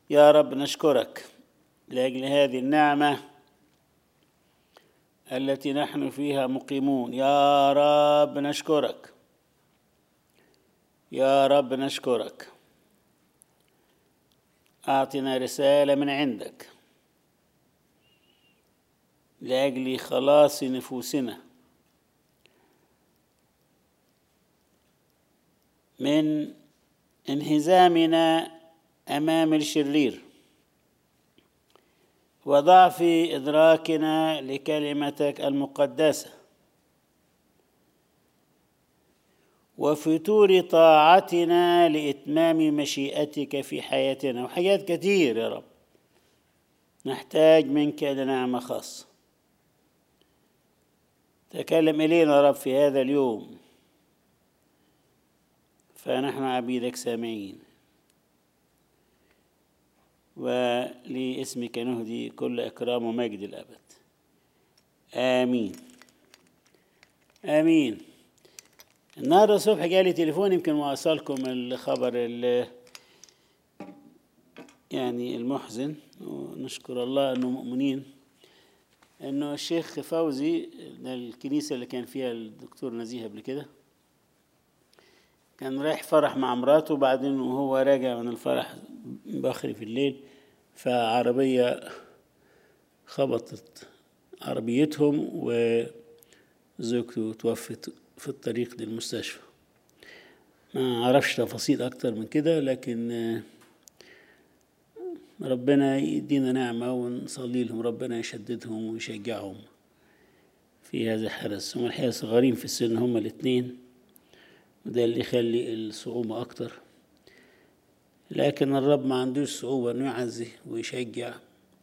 يا رب نشكرك لأجل هذه النعمة التي نحن فيها مقيمون. يا رب نشكرك، يا رب نشكرك. أعطنا رسالة من عندك لأجل خلاص نفوسنا من انهزامنا أمام الشرير وضعف إدراكنا لكلمتك المقدسة وفتور طاعتنا لإتمام مشيئتك في حياتنا وحاجات كتير. يا رب نحتاج منك لنعمة خاصة. تكلم إلينا يا رب في هذا اليوم، فنحن عبيدك سامعين، ولاسمك نهدي كل إكرام ومجد الأبد. آمين آمين. النهارده الصبح جالي تليفون، يمكن وأوصلكم الخبر يعني المحزن، ونشكر الله أنه مؤمنين، أنه الشيخ فوزي الكنيسة اللي كان فيها الدكتور نزيه قبل كده كان رايح فرح مع مراته، وبعدين وهو راجع من الفرح بخري في الليل فعربية خبطت عربيتهم وزوجته توفت في الطريق للمستشفى. ما أعرفش تفاصيل أكتر من كده، لكن ربنا يدينا نعمة ونصلي لهم، ربنا يشددهم ويشجعهم في هذا الحدث. هم الحقيقة صغيرين في السن هم الاثنين، وده اللي يخلي الصعوبة أكتر، لكن الرب ما عندوش صعوبة إنه يعزي ويشجع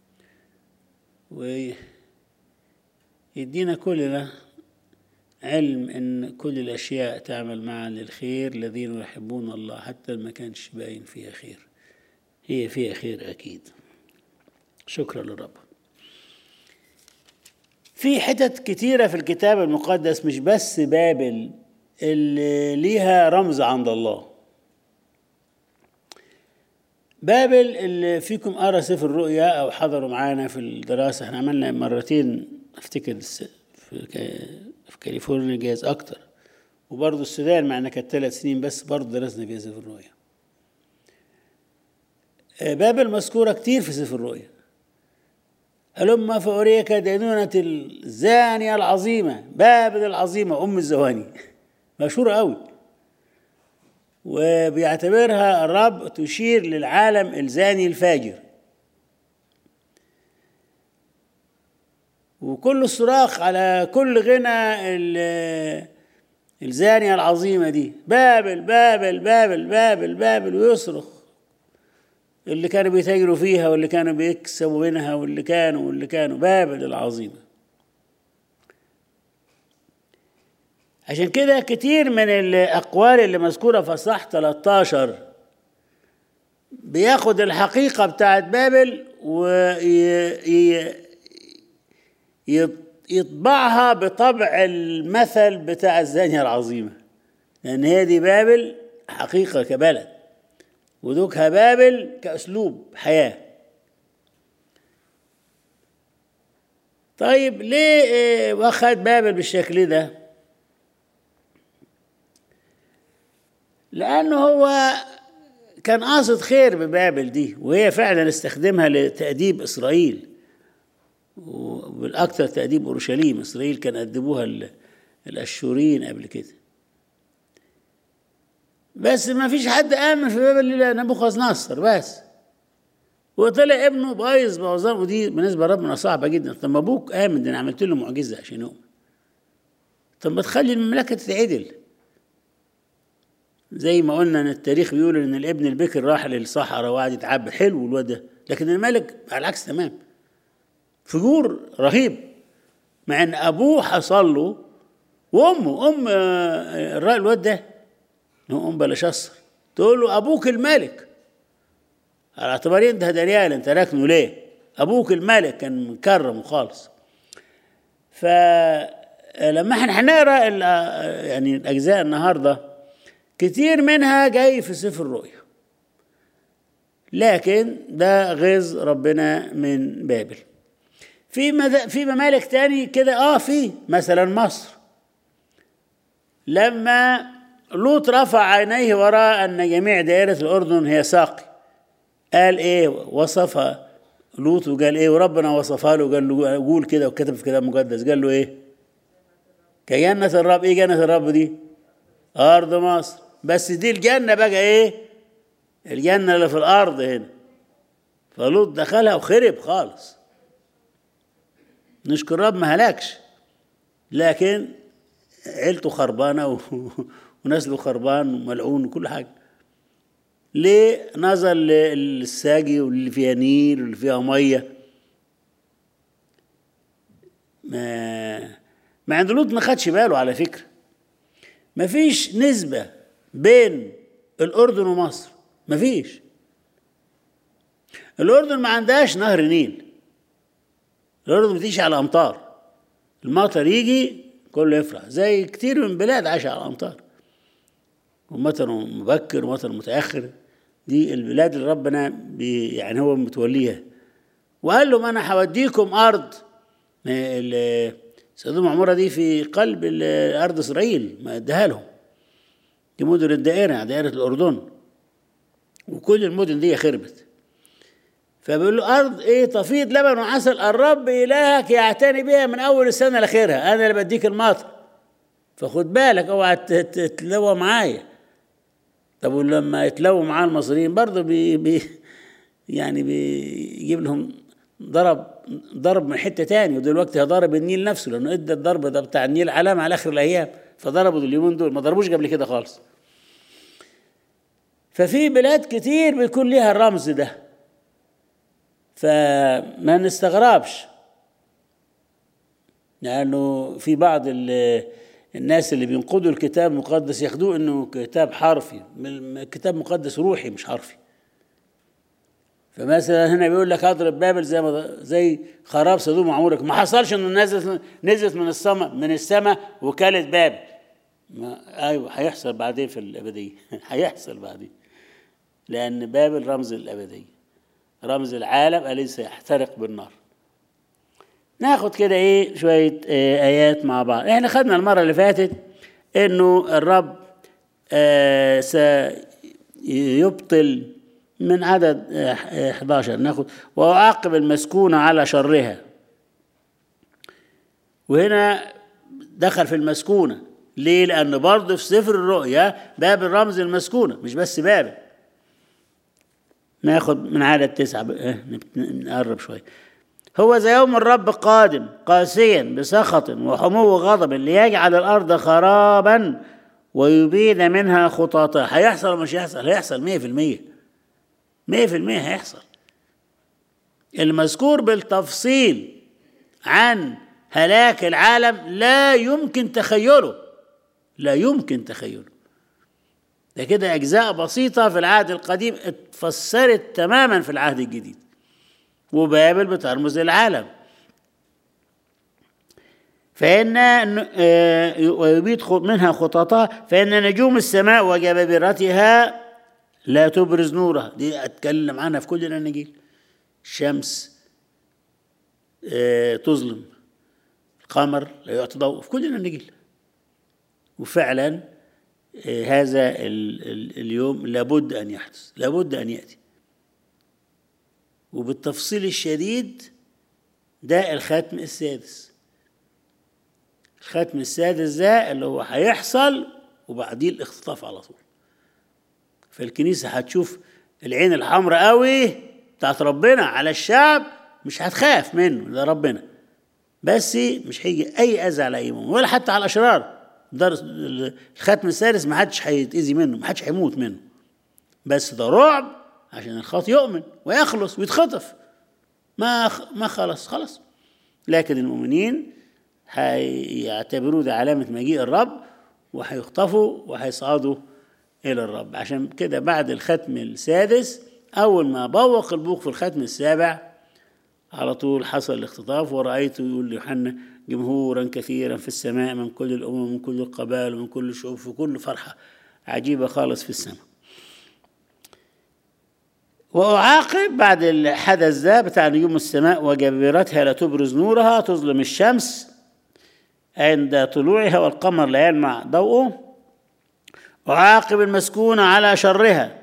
ويدينا كلنا علم إن كل الأشياء تعمل معا للخير الذين يحبون الله، حتى ما كانش باين فيها خير، هي فيها خير أكيد. شكرا للرب. في حتت كتيرة في الكتاب المقدس، مش بس بابل اللي ليها رمز عند الله. بابل اللي فيكم قرأ سفر الرؤيا أو حضروا معانا في الدراسة، احنا عملنا مرتين أفتكر في كاليفورنيا، جايز أكتر، وبرضه السودان معنا كانت 3 سنين بس برضه درسنا فيها سفر الرؤيا. بابل مذكورة كتير في سفر الرؤيا. هلما فأريك دينونة الزانية العظيمة، بابل العظيمة أم الزواني، مشهورة قوي، وبيعتبرها الرب تشير للعالم الزاني الفاجر. وكل الصراخ على كل غنى الزانية العظيمة دي، بابل بابل بابل بابل بابل، ويصرخ اللي كانوا بيتاجروا فيها واللي كانوا بيكسبوا منها واللي كانوا بابل العظيمة. عشان كده كتير من الأقوال اللي مذكورة في أصحاح 13 بياخد الحقيقة بتاعت بابل ويطبعها بطبع المثل بتاع الزانية العظيمة، لأن هي دي بابل حقيقة كبلد، ودوكها بابل كأسلوب حياة. طيب ليه واخد بابل بالشكل ده؟ لأنه هو كان قاصد خير ببابل دي، وهي فعلا استخدمها لتأديب إسرائيل، وبالأكثر تأديب أورشليم. إسرائيل كان أدبوها الأشوريين قبل كده، بس ما فيش حد آمن في بابل إلا نبوخذ نصر بس، وطلع ابنه بايظ بوظان، ودي بالنسبة لربنا صعبة جدا. طب ما أبوك آمن، ده أنا عملت له معجزة عشان يؤمن. طب ما تخلي المملكة تتعدل، زي ما قلنا ان التاريخ بيقول ان الابن البكر راح للصحراء وقعد يتعبد، حلو الواد ده، لكن الملك على العكس تمام، فجور رهيب، مع ان ابوه حصل له وامه الواد ده ام بلشصر تقول له ابوك الملك، على اعتبار انت دانيال انت راكنه ليه؟ ابوك الملك كان مكرم خالص. فلما احنا هنقرا يعني الاجزاء النهارده كتير منها جاي في سفر الرؤيا، لكن ده غيظ ربنا من بابل. في ممالك تاني كده في مثلا مصر، لما لوط رفع عينيه وراء ان جميع دائرة الاردن هي ساقي، قال ايه؟ وصفها لوط وقال ايه؟ وربنا وصفها له وقال له قول كده، وكتب في كتاب مقدس قال له ايه؟ كجنة الرب. ايه جنة الرب دي؟ ارض مصر. بس دي الجنة بقى ايه؟ الجنة اللي في الارض هنا. فلوط دخلها وخرب خالص. نشكر رب ما هلاكش، لكن عيلته خربانة ونسله خربان وملعون وكل حاجة. ليه؟ نظر للساقي واللي فيها نيل واللي فيها مية. ما عند لوط ما خدش باله على فكرة. ما فيش نسبة بين الأردن ومصر، ما فيش. الأردن ما عندهاش نهر نيل، الأردن بتعيش على أمطار. المطر يجي كله يفرح، زي كتير من بلاد عايشة على الأمطار، ومطر مبكر ومطر متأخر. دي البلاد اللي ربنا يعني هو متوليها. وقال لهم أنا هوديكم أرض سدوم عمورة دي في قلب أرض إسرائيل، ما اداها لهم. دي مدن الدائرة، دائرة الأردن، وكل المدن دي خربت. فبيقول له أرض إيه؟ تفيض لبن وعسل، الرب إلهك يعتني بها من أول السنة لآخرها، أنا اللي بديك المطر، فخد بالك اوعى تتلوى معايا. طب ولما يتلوى معاه المصريين برضه يعني بيجيب لهم ضرب من حتة تاني. ودلوقتي هضرب النيل نفسه، لأنه إدى الضرب ده بتاع النيل علامة على آخر الأيام، فضربوا اليومين دول، ما ضربوش قبل كده خالص. ففي بلاد كتير بيكون ليها الرمز ده، فما نستغربش، لأنه في بعض الناس اللي بينقضوا الكتاب المقدس ياخدوه إنه كتاب حرفي، كتاب مقدس روحي مش حرفي. فمثلا هنا بيقول لك اضرب بابل زي خراب سدوم وعمورة. ما حصلش انه نزلت من السماء وكالت بابل. ايوه هيحصل بعدين في الابديه هيحصل بعدين، لان بابل رمز الابديه، رمز العالم الذي سيحترق بالنار. ناخد كده شويه ايات مع بعض. احنا خدنا المره اللي فاتت انه الرب سيبطل من عدد 11. ناخد وأعاقب المسكونة على شرها. وهنا دخل في المسكونة ليه؟ لأن برضه في سفر الرؤيا بابل رمز المسكونة، مش بس بابل. ناخد من عدد 9 نقرب شوية. هو زي يوم الرب قادم قاسيا بسخط وحمو غضب ليجعل الأرض خرابا ويبيد منها خطاطها. هيحصل ومش هيحصل؟ هيحصل 100%. 100% هيحصل. المذكور بالتفصيل عن هلاك العالم لا يمكن تخيله، لا يمكن تخيله. ده كده أجزاء بسيطة في العهد القديم اتفسرت تماما في العهد الجديد. وبابل بترمز للعالم. فإن ويبيد منها خطاطها، فإن نجوم السماء وجبابرتها لا تبرز نورها. دي أتكلم عنها في كل الأناجيل. الشمس تظلم، القمر لا يعطي ضوء، في كل الأناجيل. وفعلا هذا اليوم لابد أن يحدث، لابد أن يأتي. وبالتفصيل الشديد ده الختم السادس. الختم السادس ده اللي هو هيحصل وبعديه الاختطاف على طول. فالكنيسة هتشوف العين الحمراء قوي بتاعت ربنا على الشعب، مش هتخاف منه، ده ربنا. بس مش هيجي أي أذى على أي مؤمن ولا حتى على الأشرار. الختم السادس ما حدش هيتأذي منه، ما حدش هيموت منه. بس ده رعب عشان الخاطئ يؤمن ويخلص ويتخطف. ما خلص. لكن المؤمنين هيعتبروا ده علامة مجيء الرب، وهيخطفوا وهيصعدوا إلى الرب. عشان كده بعد الختم السادس، أول ما بوق البوق في الختم السابع على طول حصل الاختطاف. ورأيت، يقول يوحنا، جمهورا كثيرا في السماء من كل الأمم من كل القبائل ومن كل الشعوب، في كل فرحة عجيبة خالص في السماء. وأعاقب بعد الحدث ده بتاع نجوم السماء وجبيرتها لا تبرز نورها، تظلم الشمس عند طلوعها والقمر لا يلمع ضوءه. أعاقب المسكونة على شرها.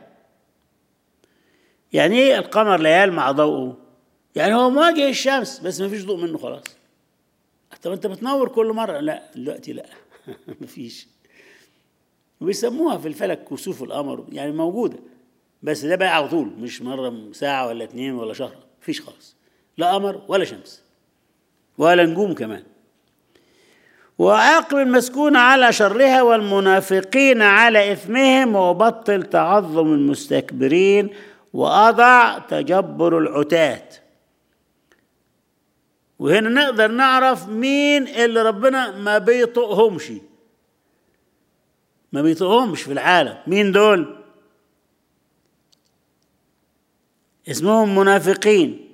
يعني ايه القمر لا يلمع ضوءه؟ يعني هو مواجه الشمس بس ما فيش ضوء منه خلاص. طب انت بتنور كل مرة؟ لا دلوقتي لا مفيش. وبيسموها في الفلك كسوف القمر، يعني موجودة بس ده بقى على طول، مش مرة ساعة ولا 2 ولا شهر، مفيش خالص، لا قمر ولا شمس ولا نجوم كمان. وعاقب المسكون على شرها والمنافقين على إثمهم، وبطل تعظم المستكبرين وأضع تجبر العتاة. وهنا نقدر نعرف مين اللي ربنا ما بيطقهمش في العالم. مين دول؟ اسمهم منافقين.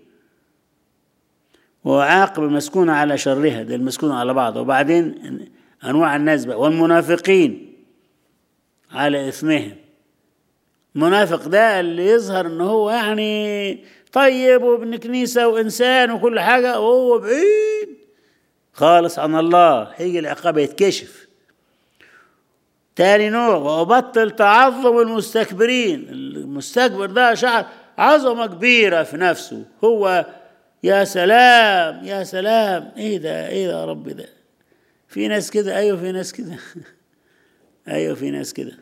وعاقب المسكون على شرها، ده المسكون على بعض. وبعدين أنواع الناس بقى، والمنافقين على إثمهم. منافق ده اللي يظهر إنه هو يعني طيب وابن كنيسة وإنسان وكل حاجة، وهو بعيد خالص عن الله، هيجي العقاب يتكشف. تاني نوع، وأبطل تعظم المستكبرين. المستكبر ده شعر عظمة كبيرة في نفسه، هو يا سلام يا سلام، ايه ده يا رب ده. في ناس كده، ايوه في ناس كده ايوه في ناس كده.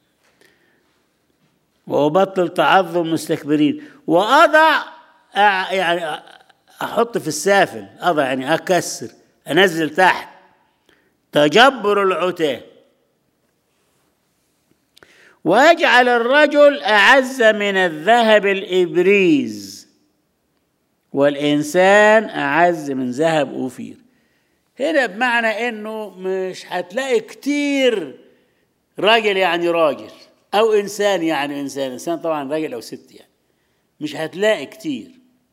وأبطل تعظم المستكبرين وأضع، يعني أحط في السافل، أضع يعني أكسر، أنزل تحت تجبر العتاة. وأجعل الرجل أعز من الذهب الإبريز، والإنسان أعز من ذهب أوفير. هنا بمعنى إنه مش هتلاقي كتير راجل يعني راجل، أو إنسان يعني إنسان طبعا راجل أو ست، يعني مش هتلاقي كتير.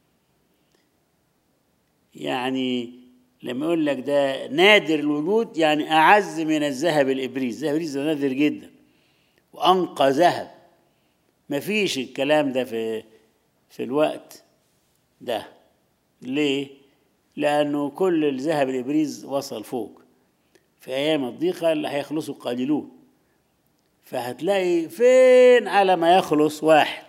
يعني لما يقول لك ده نادر الوجود، يعني أعز من الذهب الإبريز. الذهب الإبريز نادر جدا وأنقى ذهب، مفيش الكلام ده في الوقت ده. ليه؟ لأنه كل الذهب الإبريز وصل فوق. في أيام الضيقة اللي هيخلصوا قليلون، فهتلاقي فين على ما يخلص واحد.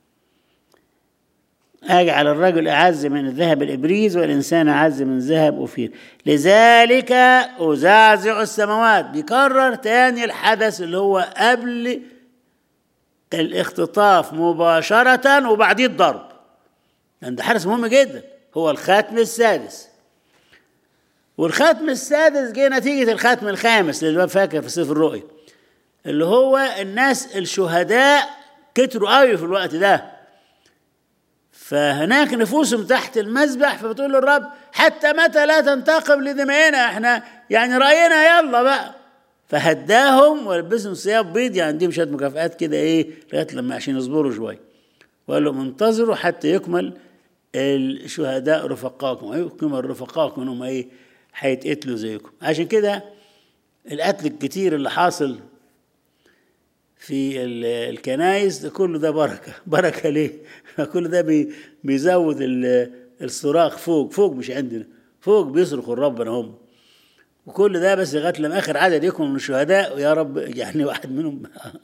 أجعل الرجل أعز من الذهب الإبريز، والإنسان أعز من ذهب أوفير، لذلك أزعزع السماوات. بيكرر تاني الحدث اللي هو قبل الاختطاف مباشرة وبعديه الضرب، لأن ده حدث مهم جدا، هو الختم السادس. والختم السادس جه نتيجة الختم الخامس اللي فاكر في سفر الرؤيا، اللي هو الناس الشهداء كتروا قوي في الوقت ده، فهناك نفوسهم تحت المذبح، فبتقول للرب حتى متى لا تنتقم لدمائنا، احنا يعني رأينا يلا بقى. فهداهم ولبسهم ثياب بيض، يعني عندهم شويه مكافآت كده ايه لغايه لما عشان يصبروا شويه، وقال لهم انتظروا حتى يكمل الشهداء رفقاكم، يكمل رفقاكم انهم ايه هيتقتلوا زيكم. عشان كده القتل الكتير اللي حاصل في الكنائس ده كله ده بركة ليه؟ كل ده بيزود الصراخ فوق مش عندنا، فوق بيصرخوا ربنا هم، وكل ده بس لغايه لما اخر عدد يكون من الشهداء، ويا رب يعني واحد منهم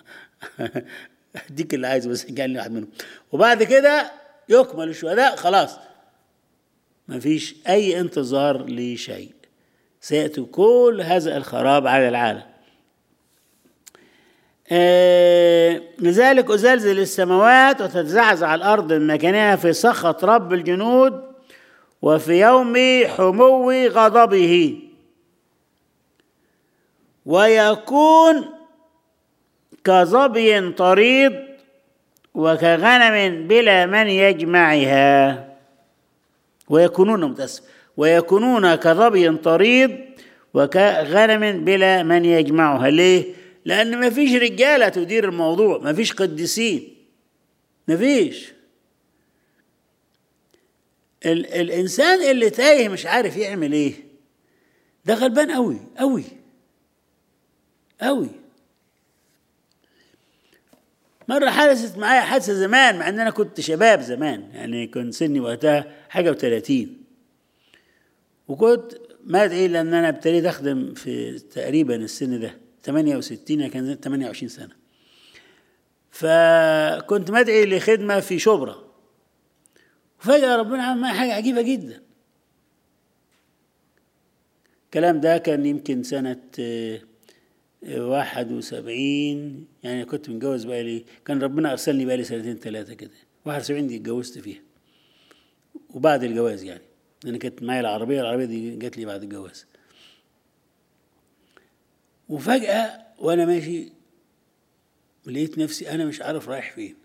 اديك اللي عايزه بس يعني واحد منهم، وبعد كده يكمل الشهداء خلاص ما فيش اي انتظار لشيء، سيأتي كل هذا الخراب على العالم. لذلك أزلزل السماوات وتتزعزع الأرض من مكانها في سخط رب الجنود وفي يوم حمو غضبه، ويكون كظبي طريد وكغنم بلا من يجمعها. ويكونون كظبي طريد وكغنم بلا من يجمعها. ليه؟ لأن ما فيش رجالة تدير الموضوع، ما فيش قديسين، ما فيش. الإنسان اللي تايه مش عارف يعمل إيه ده غلبان قوي قوي قوي. مرة حدثت معايا حادثة زمان، مع ان انا كنت شباب زمان، يعني كنت سني وقتها حاجة و30، وكنت مدعي لان انا ابتديت اخدم في تقريبا السن ده 68، كان 28 سنة. فكنت مدعي لخدمة في شبرا، وفجأة ربنا عمل معايا حاجة عجيبة جدا. الكلام ده كان يمكن سنة 71، يعني كنت متجوز بقالي، كان ربنا أرسلني بقالي 2-3 كده. 71 دي اتجوزت فيها، وبعد الجواز يعني، لأن كانت معايا العربية دي جات لي بعد الجواز. وفجأة وأنا ماشي لقيت نفسي أنا مش عارف رايح فين،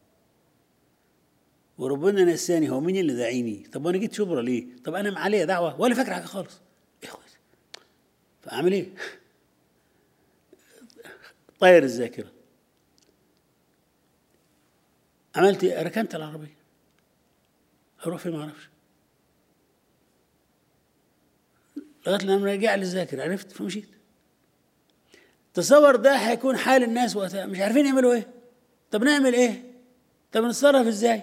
وربنا نساني. هو مين اللي داعيني؟ طب وأنا جيت شبرا ليه؟ طب أنا معايا دعوة ولا فاكر حاجة خالص؟ فأعمل إيه؟ طير الذاكرة. عملت إيه؟ ركنت العربية. أروح فين ما أعرفش، لغاية لما رجع لي الذاكرة عرفت، فمشيت. تصور ده هيكون حال الناس وقتها، مش عارفين يعملوا إيه. طب نعمل إيه؟ طب نتصرف إزاي؟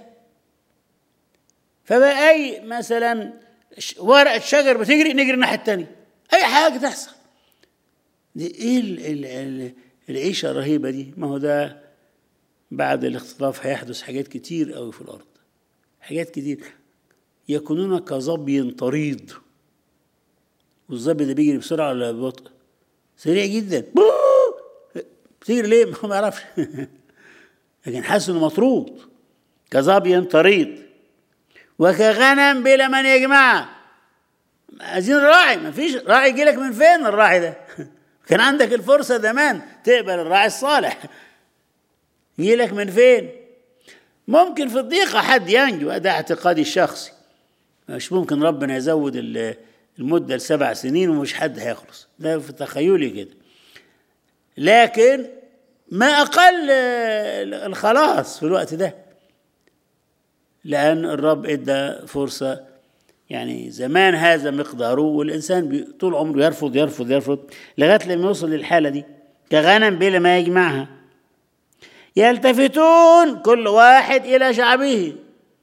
فبقى أي مثلا ورقة شجر بتجري نجري الناحية التانية، أي حاجة تحصل. دي إيه العيشة الرهيبة دي؟ ما هو ده بعد الاختطاف هيحدث حاجات كتير قوي في الأرض، حاجات كتير. يكونون كظبي طريد، والظبي ده بيجري بسرعة ولا ببطء؟ سريع جدا. بتجري ليه؟ ما يعرفش. لكن حاسس انه مطرود. كظبي طريد وكغنم بلا من يجمعها. عايزين راعي، ما فيش راعي. يجي لك من فين الراعي ده؟ كان عندك الفرصة زمان تقبل الراعي الصالح، يجي لك من فين؟ ممكن في الضيقة حد ينجو، ده اعتقادي الشخصي. مش ممكن ربنا يزود المدة ل7 سنين ومش حد هيخلص، ده في تخيلي كده. لكن ما أقل الخلاص في الوقت ده، لأن الرب إدى فرصة. يعني زمان هذا مقداره، والإنسان طول عمره يرفض يرفض يرفض لغاية لما يوصل للحالة دي. كغنم بلا ما يجمعها، يلتفتون كل واحد إلى شعبه.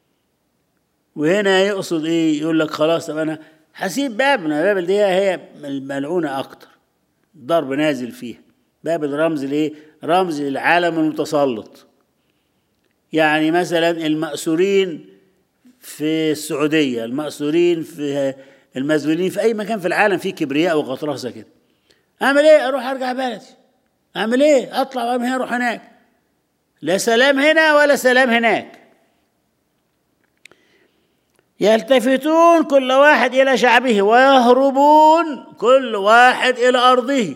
وهنا يقصد إيه؟ يقول لك خلاص طب أنا هسيب بابنا. بابل دي هي الملعونة أكتر، ضرب نازل فيها. بابل رمز لإيه؟ رمز للعالم المتسلط. يعني مثلا المأسورين في السعودية، المأسورين في المسجونين في أي مكان في العالم فيه كبرياء وغطرسة كده. أعمل إيه؟ أروح أرجع بلدي. أعمل إيه؟ أطلع من هنا أروح هناك. لا سلام هنا ولا سلام هناك. يلتفتون كل واحد إلى شعبه ويهربون كل واحد إلى أرضه.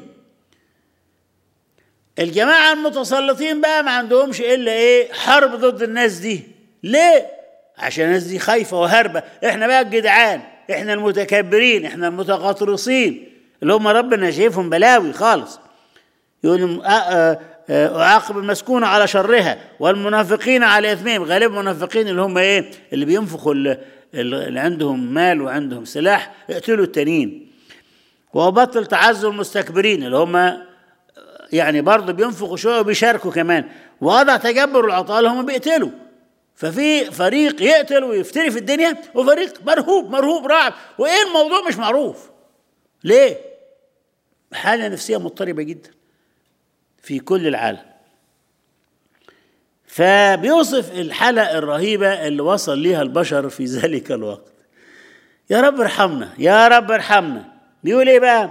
الجماعة المتسلطين بقى ما عندهمش إلا إيه؟ حرب ضد الناس دي. ليه؟ عشان الناس دي خايفة وهربة. إحنا بقى الجدعان، إحنا المتكبرين، إحنا المتغطرسين اللي هم ربنا شايفهم بلاوي خالص. يقول أعاقب المسكونة على شرها والمنافقين على إثمهم. غالبا المنافقين اللي هم إيه؟ اللي بينفقوا اللي عندهم مال وعندهم سلاح يقتلوا التانيين. وبطل تعزوا المستكبرين اللي هم يعني برضه بينفقوا شوية وبيشاركوا كمان. ووضع تجبر العطاء اللي هم بيقتلوا. ففي فريق يقتل ويفتري في الدنيا، وفريق مرهوب رعب. وإيه الموضوع مش معروف ليه. حالة نفسية مضطربة جدا في كل العالم. فبيوصف الحالة الرهيبة اللي وصل ليها البشر في ذلك الوقت. يا رب ارحمنا، يا رب ارحمنا. بيقول ايه بقى؟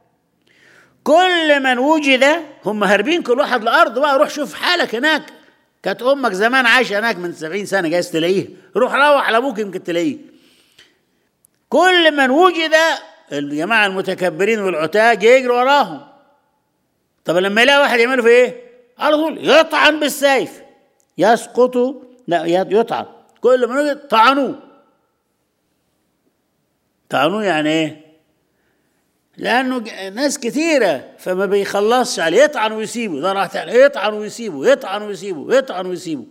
كل من وجد، هم هاربين كل واحد لأرض بقى. روح شوف حالك هناك. كانت أمك زمان عايشة هناك من 70 سنة، جايز تلاقيه. روح على أبوك يمكن تلاقيه. كل من وجد، الجماعة المتكبرين والعتاة يجروا وراهم. طب لما يلاقي واحد يعملوا في ايه؟ على طول يطعن بالسيف. يسقطوا، لا يطعن. كل من وجد طعنوه. طعنوه يعني ايه؟ لأنه ناس كثيرة فما بيخلصش عليه. يطعن ويسيبه. ده راح يطعن ويسيبه، يطعن ويسيبه، يطعن ويسيبه.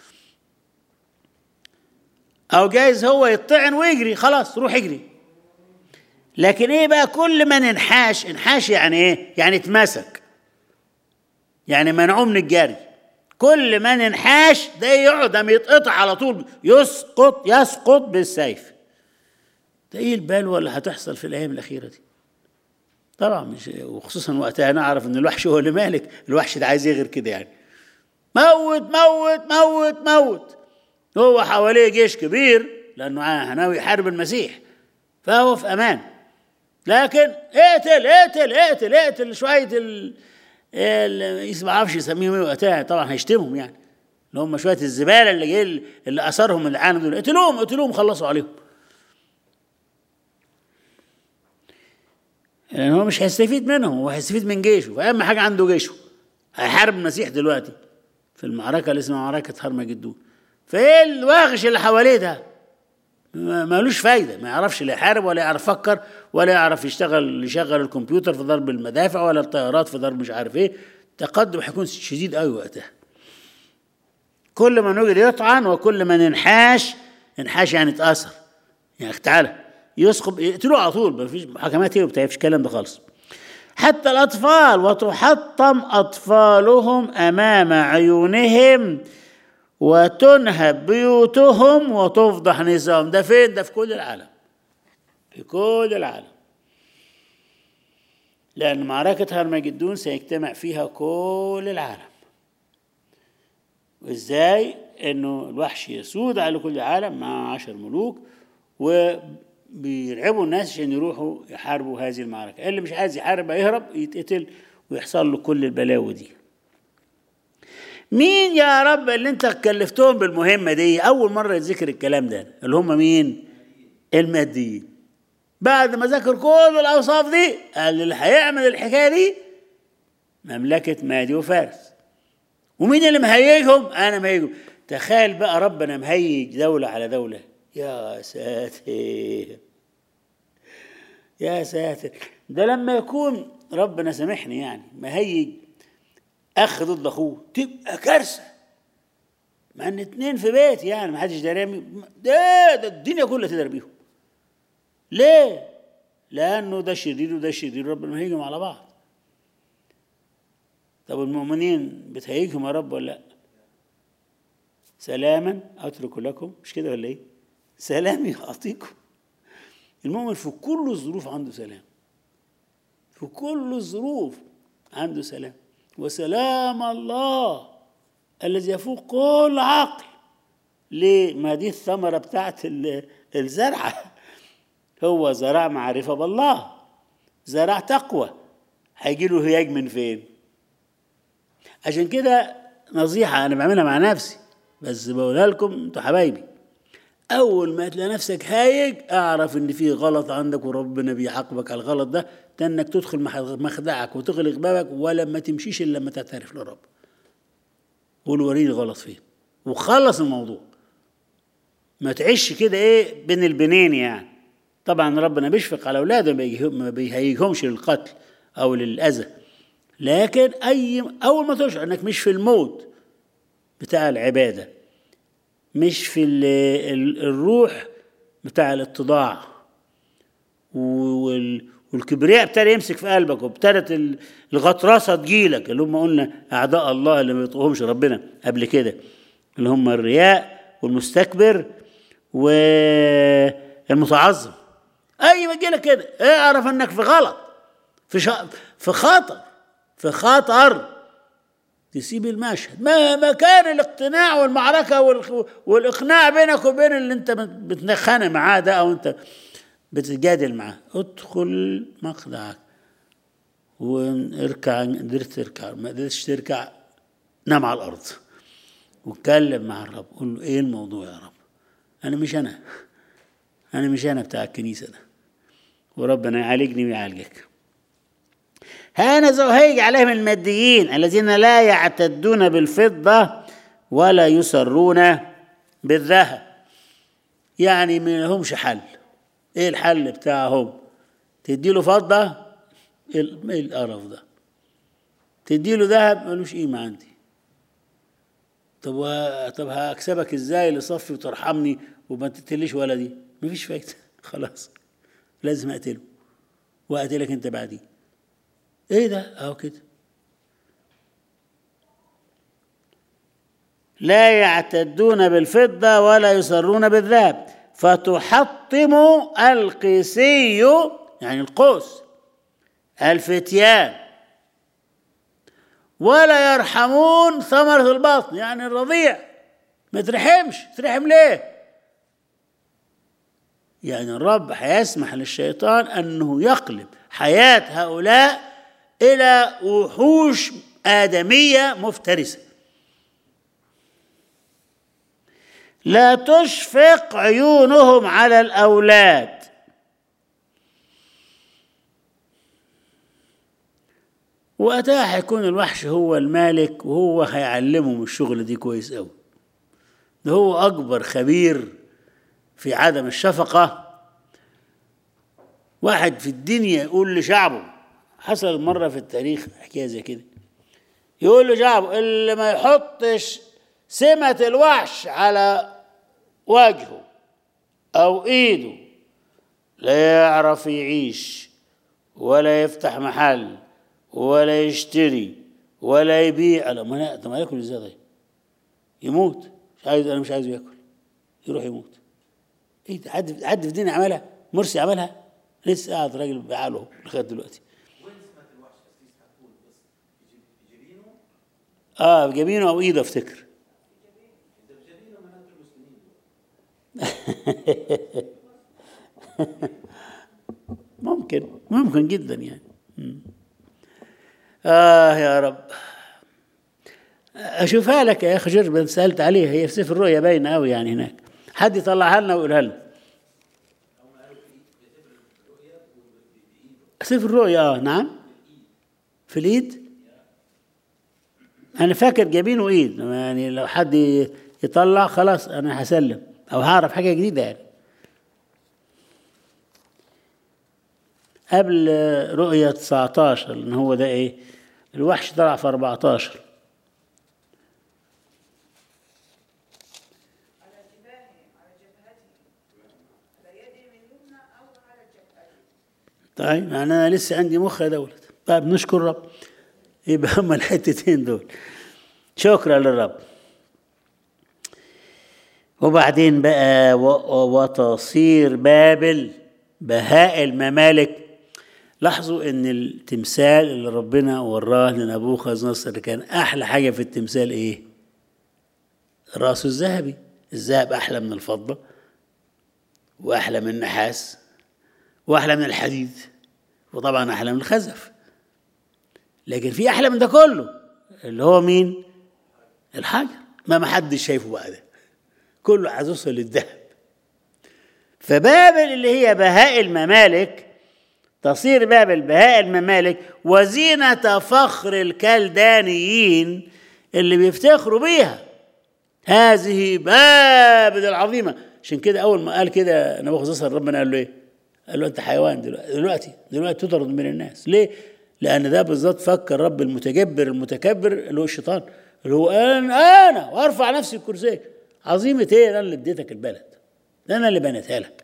أو جايز هو يطعن ويجري، خلاص روح يجري. لكن ايه بقى؟ كل من انحاش يعني ايه؟ يعني اتمسك، يعني منعوه من الجري. كل من انحاش ده يقعد يتقطع على طول، يسقط بالسيف. ده ايه البلوى اللي هتحصل في الايام الاخيره دي؟ طبعا مش، وخصوصا وقتها نعرف ان الوحش هو اللي مالك، الوحش ده عايز يغير كده يعني، موت موت موت موت. هو حواليه جيش كبير لانه هناوي يحارب المسيح، فهو في امان. لكن اقتل اقتل اقتل اقتل شويه ما اعرفش يسميهم ايه وقتها، طبعا هيشتمهم يعني، اللي هم شويه الزباله اللي جاي اللي اثرهم من العالم دول، اقتلوهم اقتلوهم خلصوا عليهم. لان هو مش هيستفيد منهم، هو هيستفيد من جيشه، فاهم حاجه عنده جيشه هيحارب المسيح دلوقتي في المعركه اللي اسمها معركه هرمجدون. فايه الواغش اللي حواليه ده؟ مالوش فايده، ما يعرفش لا يحارب ولا يعرف يفكر ولا يعرف يشغل الكمبيوتر في ضرب المدافع ولا الطيارات في ضرب مش عارف ايه. التقدم هيكون شديد قوي وقتها. كل ما نجد يطعن وكل ما انحاش يعني اتأثر، يعني تعالى يسقط يقتلوه على طول، ما فيش محاكمات ايه وبتاع، فيش الكلام ده خالص. حتى الأطفال وتحطم أطفالهم أمام عيونهم وتنهب بيوتهم وتفضح نساءهم. ده فين؟ ده في كل العالم، في كل العالم، لأن معركة هرمجدون سيجتمع فيها كل العالم. وإزاي؟ إنه الوحش يسود على كل العالم مع 10 ملوك، وبيرعبوا الناس عشان يروحوا يحاربوا هذه المعركة. اللي مش عايز يحارب هيهرب يتقتل ويحصل له كل البلاوي دي. مين يا رب اللي انت كلفتهم بالمهمة دي؟ أول مرة يذكر الكلام ده، اللي هم مين؟ الماديين. بعد ما ذكر كل الأوصاف دي قال اللي هيعمل الحكاية دي مملكة مادي وفارس. ومين اللي مهيجهم؟ أنا مهيجهم. تخيل بقى ربنا مهيج دولة على دولة. يا ساتر يا ساتر، ده لما يكون ربنا سامحني يعني مهيج أخ ضد أخوه تبقى كارثة، مع إن 2 في بيت يعني ما حدش داري، ده الدنيا كلها تدار بيهم. ليه؟ لأنه ده شرير وده شرير، ربنا مهيجهم على بعض. طب المؤمنين بتهيجهم يا رب ولا لا؟ سلاما أترك لكم، مش كده ولا إيه؟ سلامي أعطيكم. المؤمن في كل الظروف عنده سلام، في كل الظروف عنده سلام. وسلام الله الذي يفوق كل عقل. ليه؟ ما دي الثمرة بتاعت الزرعة. هو زرع معرفة بالله، زرع تقوى، هيجي له هياج من فين؟ عشان كده نصيحة أنا بعملها مع نفسي بس بقولها لكم انتوا حبايبي، أول ما تلاقي نفسك هايج أعرف إن في غلط عندك وربنا بيعاقبك على الغلط ده، تنك تدخل مخدعك وتغلق بابك ولا ما تمشيش إلا لما تعترف للرب. قول وريني غلط فين وخلص الموضوع. ما تعيش كده إيه بين البنين يعني. طبعا ربنا بيشفق على أولاده، ما بيهيجهمش للقتل أو للأذى، لكن أول ما تشعر إنك مش في الموت بتاع العبادة، مش في الروح بتاع الاتضاع والكبرياء ابتدى يمسك في قلبك، وابتدت الغطرسة تجيلك، اللي هم قلنا أعداء الله اللي ما يطيقهمش ربنا قبل كده، اللي هم الرياء والمستكبر والمتعظم. أي ما يجيلك كده اعرف إنك في غلط، في خطر تسيب المشهد مهما كان الاقتناع والمعركة والإقناع بينك وبين اللي انت بتنخانق معاه ده أو انت بتجادل معاه. ادخل مخدعك واركع، قدرت تركع ما قدرتش تركع نام على الأرض واتكلم مع الرب، قول له ايه الموضوع يا رب؟ أنا مش أنا بتاع الكنيسة ده، وربنا يعالجني ويعالجك. هانذا هيج عليهم الماديين الذين لا يعتدون بالفضة ولا يسرون بالذهب. يعني ما لهمش حل. ايه الحل بتاعهم؟ تديله فضة، ايه القرف ده؟ تديله ذهب ملوش قيمة عندي. طب هكسبك ازاي لصفي وترحمني وما تقتليش ولدي؟ مفيش فايدة. خلاص لازم اقتله واقتلك انت بعديه. ايه ده؟ اهو كده. لا يعتدون بالفضة ولا يصرون بالذهب، فتحطم القيسي يعني القوس الفتيان، ولا يرحمون ثمرة البطن يعني الرضيع، ما ترحمش. ترحم ليه؟ يعني الرب هيسمح للشيطان أنه يقلب حياة هؤلاء إلى وحوش آدمية مفترسة. لا تشفق عيونهم على الأولاد. وقتها هيكون الوحش هو المالك، وهو هيعلمهم الشغل دي كويس قوي. ده هو أكبر خبير في عدم الشفقة. واحد في الدنيا يقول لشعبه، حصل مرة في التاريخ حكاية زي كده، يقول لشعبه اللي ما يحطش سمة الوحش على وجهه أو إيده لا يعرف يعيش ولا يفتح محل ولا يشتري ولا يبيع. طب ما ياكل ازاي؟ طيب يموت. مش عايز، انا مش عايزه ياكل، يروح يموت. ايه ده؟ حد في الدنيا عملها؟ مرسي عملها؟ لسه قاعد راجل بعاله لغايه دلوقتي. وين سمة الوحش هتقول بس جبينه؟ بجبينه او ايده افتكر. بجبينه مناطق المسلمين. ممكن جدا يعني. يا رب اشوفها لك يا اخي جورج، سالت عليها، هي في سفر الرؤيا باينه قوي يعني هناك. حد يطلعها لنا ويقولها لنا. سفر الرؤيا نعم في الايد. انا فاكر جايبينه ايد يعني، لو حد يطلع خلاص انا هسلم او هعرف حاجه جديده يعني. قبل رؤية 19 ان هو ده ايه، الوحش طلع في 14. طيب يعني انا لسه عندي مخ يا دولت. طيب نشكر رب، يبقى هم الحتتين دول. شكرا للرب. وبعدين بقى وتصير بابل بهاء الممالك. لاحظوا ان التمثال اللي ربنا وراه لنبوخذ نصر كان احلى حاجه في التمثال ايه؟ راسه الذهبي. الذهب احلى من الفضه واحلى من النحاس واحلى من الحديد وطبعا احلى من الخزف. لكن في احلى من ده كله اللي هو مين؟ الحجر. ما حدش شايفه بقى، ده كله عايز يوصل للذهب. فبابل اللي هي بهاء الممالك تصير بابل بهاء الممالك وزينة فخر الكلدانيين اللي بيفتخروا بيها. هذه بابل العظيمة. عشان كده أول ما قال كده نبوخذ نصر ربنا قال له إيه؟ قال له أنت حيوان دلوقتي تطرد من الناس. ليه؟ لأن ده بالظبط فكر رب المتكبر اللي هو الشيطان، اللي هو أنا وأرفع نفسي الكرسي. عظيمة إيه؟ أنا اللي اديتك البلد، ده أنا اللي بنيتها لك.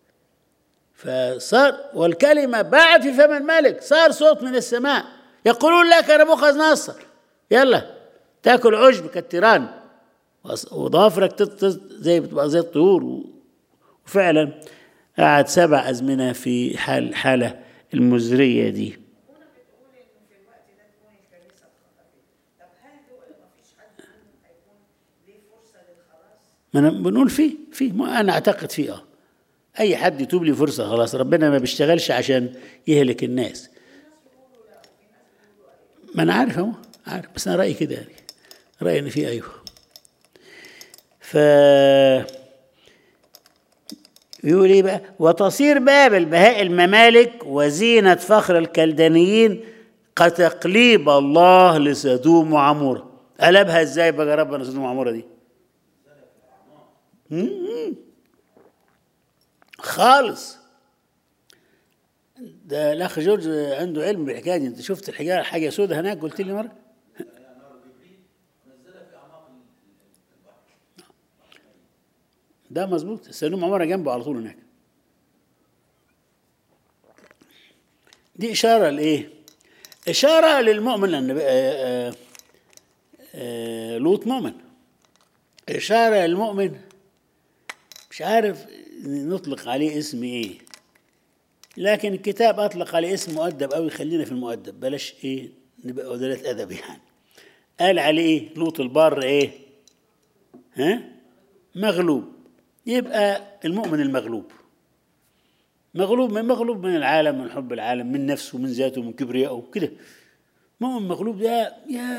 فصار والكلمة بعد في فم الملك، صار صوت من السماء يقولون لك يا نبوخذ نصر يلا تاكل عشب كالتيران وضوافرك بتبقى زي الطيور. وفعلا قعد 7 أزمنة في الحالة المزرية دي. ما أنا بنقول فيه ما أنا أعتقد فيه أي حد يتوب لي فرصة خلاص. ربنا ما بيشتغلش عشان يهلك الناس. ما أنا عارف عارف، بس أنا رأيي كده يعني، رأيي إن فيه أيوه. يقول إيه بقى؟ وتصير بابل بهاء الممالك وزينة فخر الكلدانيين كتقليب الله لسدوم وعمورة. قلبها إزاي بقى ربنا سدوم وعمورة دي؟ خالص. ده الاخ جورج عنده علم بالحكايه دي. انت شفت الحكايه حاجه سودة هناك قلت لي مره. ده مظبوط. سدوم وعمورة جنبه على طول هناك. دي اشاره لايه؟ اشاره للمؤمن، لان لوط مؤمن إشارة المؤمن مش عارف نطلق عليه اسم إيه، لكن الكتاب أطلق عليه اسم مؤدب أوي. خلينا في المؤدب، بلاش إيه نبقى قلة أدب يعني. قال عليه إيه؟ لوط البار إيه؟ مغلوب. يبقى المؤمن المغلوب، مغلوب من العالم، من حب العالم، من نفسه، من ذاته، من كبريائه كده. مؤمن مغلوب ده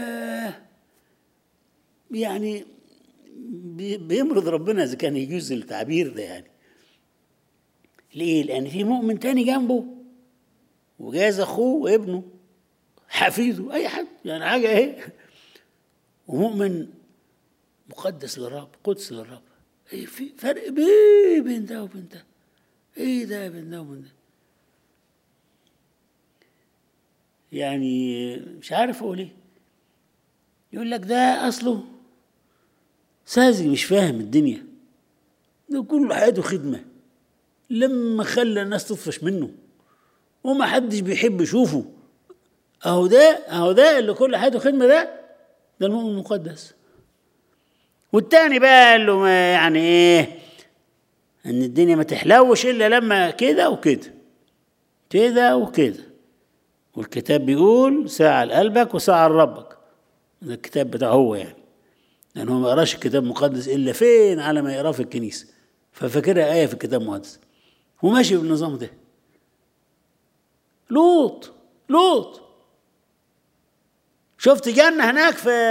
يعني بيمرض ربنا إذا كان يجوز التعبير ده يعني. ليه؟ لأن في مؤمن تاني جنبه، وجاز أخوه وابنه حفيده أي حد يعني حاجة إيه، ومؤمن مقدس للرب، قدس للرب. إيه في فرق بين ده وبين ده؟ إيه ده بين ده وبين ده؟ يعني مش عارف أقول إيه. يقول لك ده أصله ساذج مش فاهم الدنيا، ده كل حياته خدمة، لما خلى الناس تطفش منه وما حدش بيحب يشوفه. أهو ده اللي كل حياته خدمة، ده المؤمن المقدس. والتاني بقى قال له ما يعني إيه، إن الدنيا ما تحلوش إلا لما كده وكده، كده وكده. والكتاب بيقول ساعة لقلبك وساعة لربك. ده الكتاب بتاعه هو يعني، لأنه ما يقراش الكتاب المقدس إلا فين على ما يقراه في الكنيسة، ففاكرها آية في الكتاب المقدس وماشي بالنظام ده. لوط شفت جنة هناك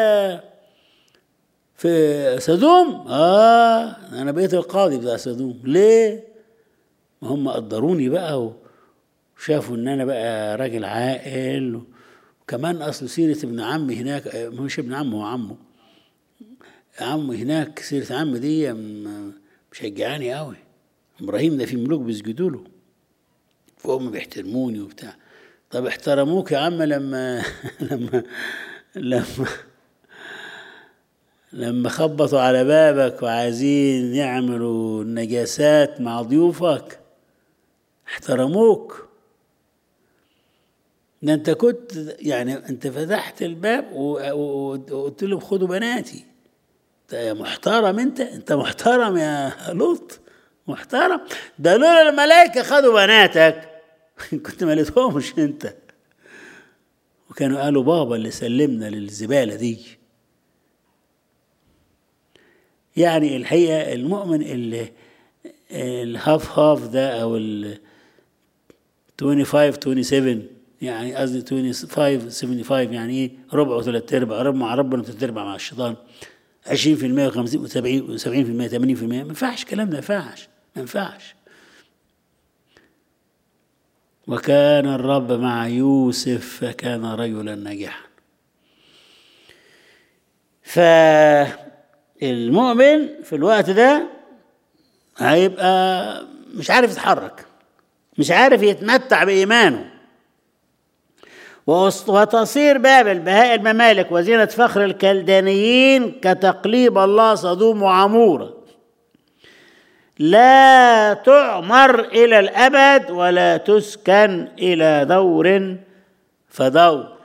في سدوم. أنا بقيت القاضي بتاع سدوم. ليه؟ ما هم قدروني بقى وشافوا إن أنا بقى راجل عاقل، وكمان أصل سيرة ابن عمي هناك، مش ابن عمه، هو عمه هناك، سيرة عمي دي مشجعاني قوي. إبراهيم ده في ملوك بيسجدوا له، فهم بيحترموني وبتاع. طب احترموك يا عم لما خبطوا على بابك وعايزين يعملوا النجاسات مع ضيوفك، احترموك. ده انت كنت يعني انت فتحت الباب وقلت لهم خدوا بناتي. يا محترم، انت محترم يا لوط، محترم. ده لولا الملائكة خدوا بناتك كنت ما لقيتهمش انت، وكانوا قالوا بابا اللي سلمنا للزبالة دي. يعني الحقيقة المؤمن اللي الهاف ده أو 25-27 يعني قصدي 25-75 يعني ايه، ربع وثلاث ارباع، ربع مع ربنا وثلاث ارباع مع الشيطان، 20% و50 و70 و70% 80%. ما ينفعش الكلام ده، ما ينفعش. وكان الرب مع يوسف فكان رجلا ناجحا. فالمؤمن في الوقت ده هيبقى مش عارف يتحرك، مش عارف يتمتع بإيمانه. وتصير بابل بهاء الممالك وزينة فخر الكلدانيين كتقليب الله صدوم وعمورة، لا تعمر إلى الأبد ولا تسكن إلى دور فدور.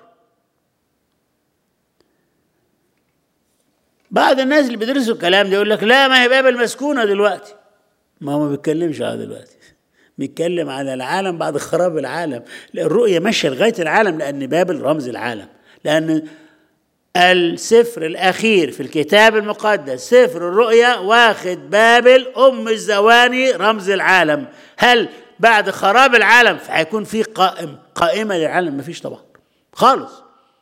بعض الناس اللي بيدرسوا الكلام ده يقول لك لا، ما هي بابل مسكونة دلوقتي. ما هو ما بيتكلمش على دلوقتي، بيتكلم على العالم بعد خراب العالم. الرؤية ماشية لغاية العالم، لأن بابل رمز العالم، لأن السفر الأخير في الكتاب المقدس سفر الرؤيا واخد بابل أم الزواني رمز العالم. هل بعد خراب العالم هيكون في قائمة للعالم؟ مفيش طبعا خالص.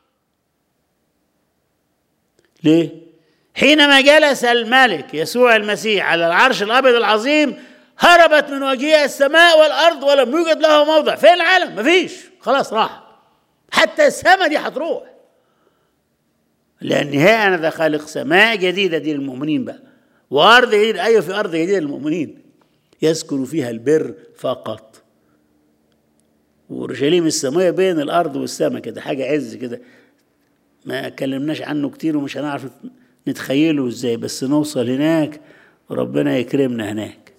ليه؟ حينما جلس الملك يسوع المسيح على العرش الأبيض العظيم هربت من وجهه السماء والأرض ولم يوجد له موضع. فين العالم؟ مفيش، خلاص راح. حتى السماء دي هتروح، لأن ها أنا ذا خالق سماء جديدة دي للمؤمنين بقى، وأرض جديدة. أيوة في أرض جديدة للمؤمنين يسكن فيها البر فقط. وأورشليم السماوية بين الأرض والسماء كده، حاجة عز كده ما كلمناش عنه كتير ومش هنعرف نتخيله ازاي، بس نوصل هناك وربنا يكرمنا هناك.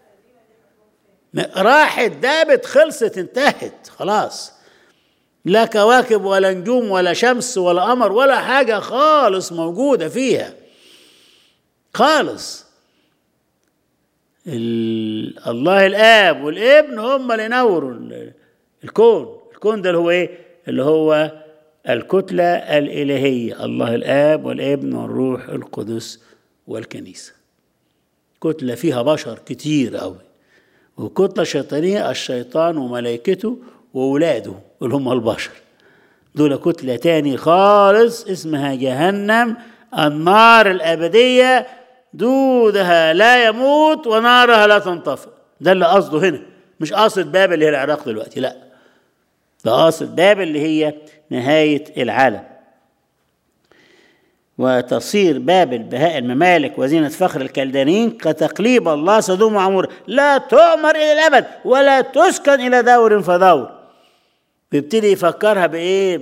راحت، دابت، خلصت، انتهت خلاص. لا كواكب ولا نجوم ولا شمس ولا قمر ولا حاجة خالص موجودة فيها. خالص. الله الآب والابن هم اللي ينوروا الكون ده اللي هو ايه؟ اللي هو الكتلة الإلهية، الله الآب والابن والروح القدس والكنيسة. كتلة فيها بشر كتير قوي، وكتلة شيطانية الشيطان وملائكته وولاده اللي هم البشر، دول كتلة تاني خالص اسمها جهنم، النار الأبدية، دودها لا يموت ونارها لا تنطفئ. ده اللي قصده هنا، مش قاصد بابل اللي هي العراق دلوقتي، لا، ده قاصد بابل اللي هي نهاية العالم. وتصير بابل بهاء الممالك وزينة فخر الكلدانيين كتقليب الله سدوم وعمورة، لا تؤمر إلى الأبد ولا تسكن إلى دور فدور. بيبتدي يفكرها بإيه؟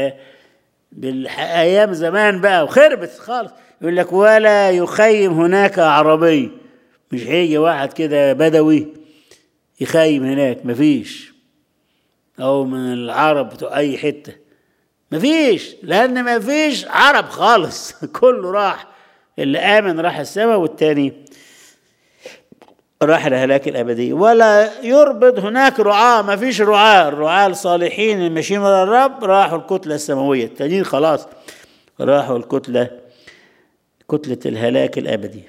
بالأيام زمان بقى، وخربت خالص. يقول لك ولا يخيم هناك عربي، مش هيجي واحد كده بدوي يخيم هناك، مفيش، أو من العرب بتوع أي حتة، مفيش، لأن مفيش عرب خالص كله راح، اللي آمن راح السماء والتاني راح الهلاك الأبدي. ولا يربط هناك رعاة، مفيش رعاة، الرعاة الصالحين الماشيين ورا الرب راحوا الكتلة السماوية، التانيين خلاص راحوا كتلة الهلاك الأبدي.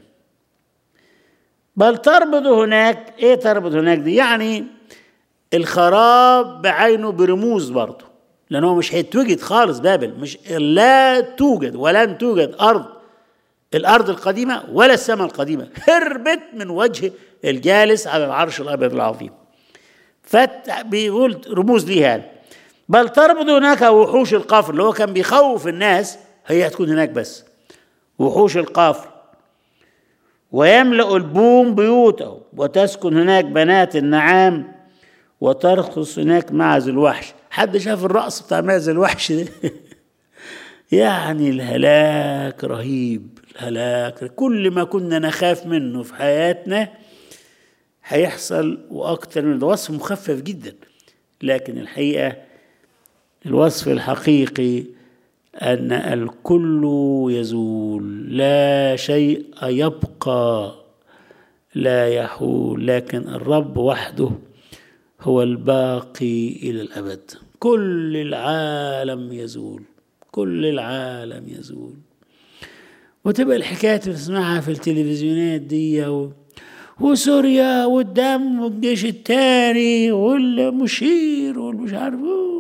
بل تربط هناك، ايه تربط هناك دي؟ يعني الخراب بعينه برموز برضه، لأنه مش هيتوجد خالص بابل، مش لا توجد ولن توجد الأرض القديمة ولا السماء القديمة، هربت من وجه الجالس على العرش الأبيض العظيم. بيقول رموز ليها يعني. بل تربط هناك وحوش القفر، اللي هو كان بيخوف الناس، هي هتكون هناك بس وحوش القفر. ويملأ البوم بيوته، وتسكن هناك بنات النعام، وترقص هناك معز الوحش. حد شاف الرقص بتاع معز الوحش ده؟ يعني الهلاك رهيب، الهلاك كل ما كنا نخاف منه في حياتنا هيحصل وأكتر من ده. وصف مخفف جدا، لكن الحقيقة الوصف الحقيقي أن الكل يزول، لا شيء يبقى، لا يحول، لكن الرب وحده هو الباقي إلى الأبد. كل العالم يزول، كل العالم يزول. وتبقى الحكاية اللي تسمعها في التلفزيونات دي وسوريا والدم والجيش التاني والمشير والمش عارف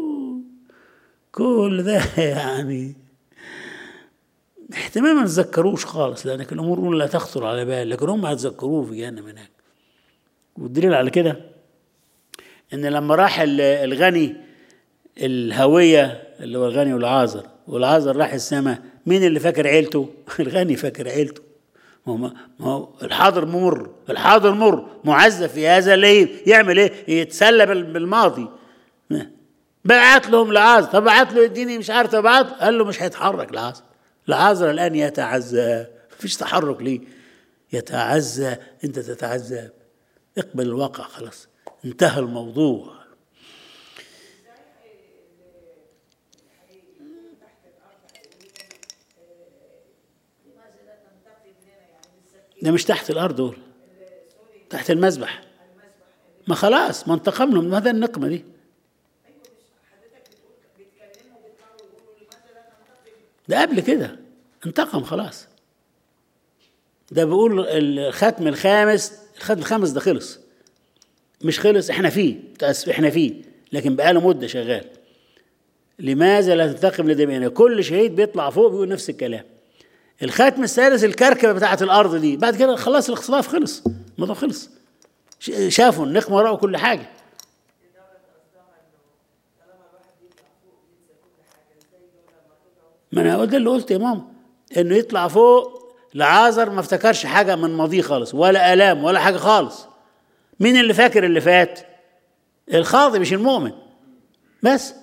كل ده يعني احتمال ما نتذكروش خالص، لأن الأمور لا تخطر على بال، لكن هم هتذكروه في جهنم هناك. والدليل على كده إن لما راح الغني الهوية اللي هو الغني والعازر راح السماء، مين اللي فاكر عيلته؟ الغني فاكر عيلته. ما هو الحاضر مر معذب في هذا الليل، يعمل ايه؟ يتسلى بالماضي. بعت لهم لعازر، طب بعت له اديني مش عارف، بعت، قال له مش هيتحرك لعازر الان يتعذب، مفيش تحرك ليه؟ يتعذب، انت تتعذب، اقبل الواقع، خلاص انتهى الموضوع. ده مش تحت الأرض، دول تحت المذبح. ما خلاص، ما انتقمنا من هذا النقمة دي. ده قبل كده انتقم خلاص. ده بيقول الختم الخامس ده خلص، مش خلص، احنا فيه، لكن بقاله مدة شغال. لماذا لا تنتقم لدمائنا؟ كل شهيد بيطلع فوق بيقول نفس الكلام. الختم السادس الكركبة بتاعت الأرض دي، بعد كده خلاص الاختطاف خلص، الموضوع خلص، شافوا النقمة ورأوا كل حاجة. ما أنا ده اللي قلت يا ماما، إنه يطلع فوق لعازر ما افتكرش حاجة من ماضيه خالص، ولا آلام ولا حاجة خالص. مين اللي فاكر اللي فات؟ الخاطئ مش المؤمن بس.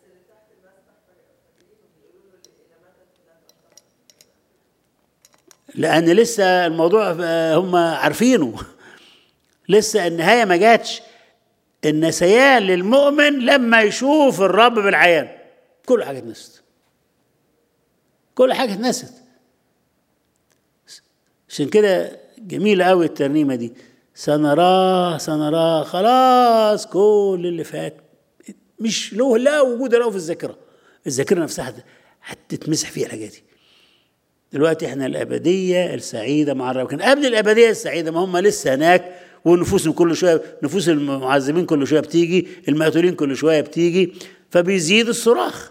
لأن لسه الموضوع هم عارفينه، لسه النهاية ما جاتش. النسيان للمؤمن لما يشوف الرب بالعيان، كل حاجة اتنست، كل حاجة اتنست. عشان كده جميلة قوي الترنيمة دي، سنراه سنراه، خلاص كل اللي فات مش له لا وجود له في الذاكرة. الذاكرة نفسها هتتمسح فيها الحاجات دي. دلوقتي احنا الأبدية السعيدة مع الرب، كان قبل الأبدية السعيدة ما هم لسه هناك، ونفوسهم كل شوية، نفوس المعذبين كل شوية بتيجي، المقتولين كل شوية بتيجي، فبيزيد الصراخ.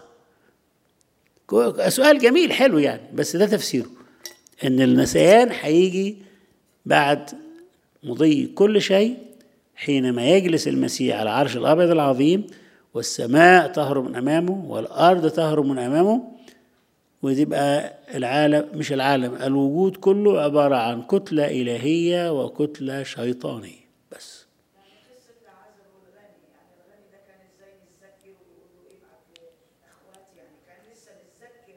سؤال جميل حلو يعني، بس ده تفسيره ان النسيان هيجي بعد مضي كل شيء، حينما يجلس المسيح على عرش الأبيض العظيم، والسماء تهرب من أمامه والأرض تهرب من أمامه، وتبقى العالم، مش العالم، الوجود كله عبارة عن كتلة إلهية وكتلة شيطانية بس. يعني قصة العازر والغني، يعني الغني ده كان ازاي يتذكر ويقول له ابعت اخواتي، يعني كان لسه بيتذكر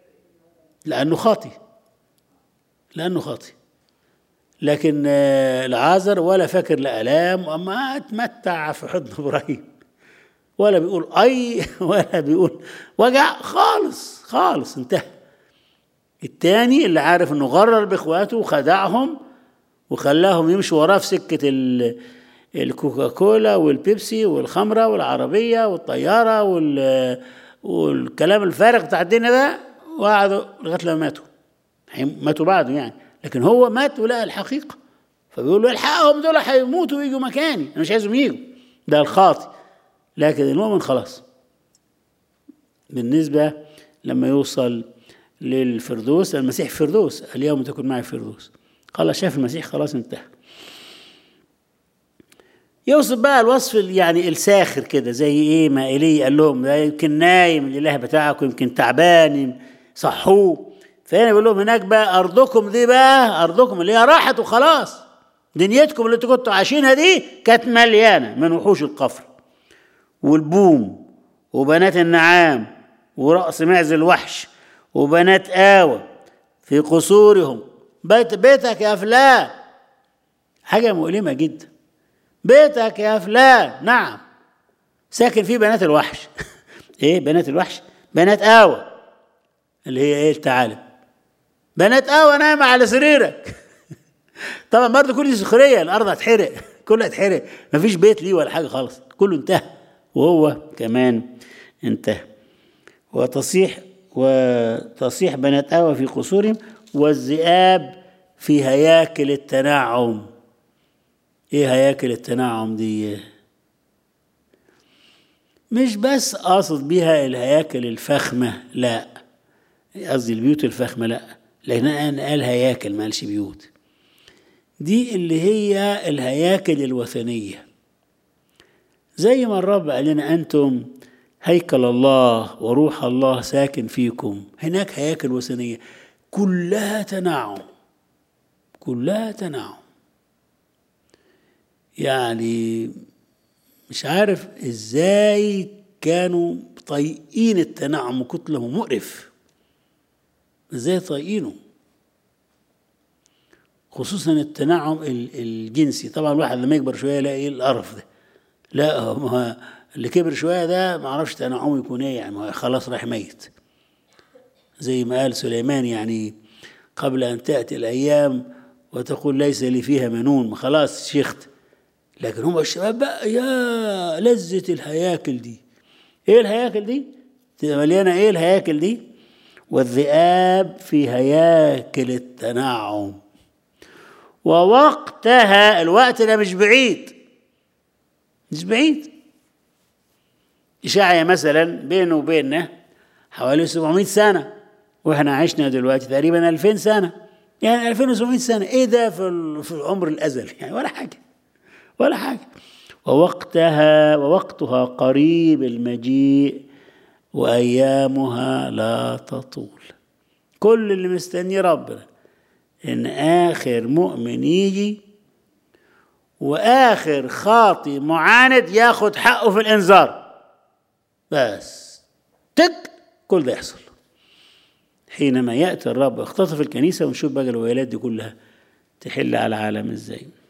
لأنه خاطي. لكن العازر ولا فاكر لآلام، أما اتمتع في حضن إبراهيم، ولا بيقول ولا بيقول وجع، خالص خالص، انتهى. التاني اللي عارف انه غرر باخواته وخدعهم وخلاهم يمشوا وراه في سكة الكوكاكولا والبيبسي والخمرة والعربية والطيارة والكلام الفارغ بتاع الدنيا ده، وقعدوا لغاية لما ماتوا بعده يعني. لكن هو مات ولقى الحقيقة، فبيقول له الحقهم، دول هيموتوا ويجوا مكاني، انا مش عايزهم يجوا. ده الخاطئ. لكن المؤمن خلاص، بالنسبة لما يوصل للفردوس، المسيح فردوس، اليوم تكون معي فردوس، خلاص شاف المسيح، خلاص انتهى. يوصف بقى الوصف يعني الساخر كده، زي ايه ما إيليا قال لهم ده يمكن نايم الاله بتاعكم، يمكن تعبان صحوه. فهنا بيقول لهم هناك بقى ارضكم دي، بقى ارضكم اللي هي راحت وخلاص، دنيتكم اللي انتوا كنتوا عايشينها دي كانت مليانه من وحوش القفر والبوم وبنات النعام ورأس معز الوحش وبنات آوى في قصورهم. بيتك يا فلان، حاجة مؤلمة جدا. بيتك يا فلان، نعم، ساكن فيه بنات الوحش. ايه بنات الوحش؟ بنات آوى اللي هي ايه الثعالب. بنات آوى نايمة على سريرك. طبعا برضه كل دي سخرية، الأرض هتحرق، كلها هتحرق، مفيش بيت ليه ولا حاجة خالص، كله انتهى وهو كمان انتهى. وتصيح بنات آوى في قصورهم، والذئاب في هياكل التنعم. ايه هياكل التنعم دي؟ مش بس قاصد بيها الهياكل الفخمة، لا، قصدي البيوت الفخمة، لا، لأن أنا قال هياكل ما قالش بيوت. دي اللي هي الهياكل الوثنية، زي ما الرب قال لنا أنتم هيكل الله وروح الله ساكن فيكم. هناك هياكل وثنية كلها تنعم، كلها تنعم. يعني مش عارف ازاي كانوا طايقين التنعم، وكتله مقرف، ازاي طايقينه، خصوصا التنعم الجنسي. طبعا الواحد لما يكبر شويه يلاقي ايه القرف ده، لا ما اللي كبر شويه ده ما عرفش تنعمه يكون ايه، يعني خلاص راح ميت. زي ما قال سليمان، يعني قبل ان تاتي الايام وتقول ليس لي فيها منون، ما خلاص شيخت. لكن هم الشباب بقى يا لذة الهياكل دي. ايه الهياكل دي؟ تبقى مليانه ايه الهياكل دي؟ والذئاب في هياكل التنعم. ووقتها، الوقت ده مش بعيد، مش بعيد. إشعيا مثلا بينه وبيننا حوالي 700 سنة، واحنا عشنا دلوقتي تقريبا 2000 سنة، يعني 2700 سنة. ايه ده في العمر الأزلي؟ يعني ولا حاجة، ولا حاجة. ووقتها قريب المجيء وأيامها لا تطول. كل اللي مستني ربنا إن آخر مؤمن يجي، وآخر خاطي معاند ياخد حقه في الإنذار، بس كل ده يحصل حينما يأتي الرب يختطف الكنيسة. ونشوف بقى الويلات دي كلها تحل على العالم إزاي.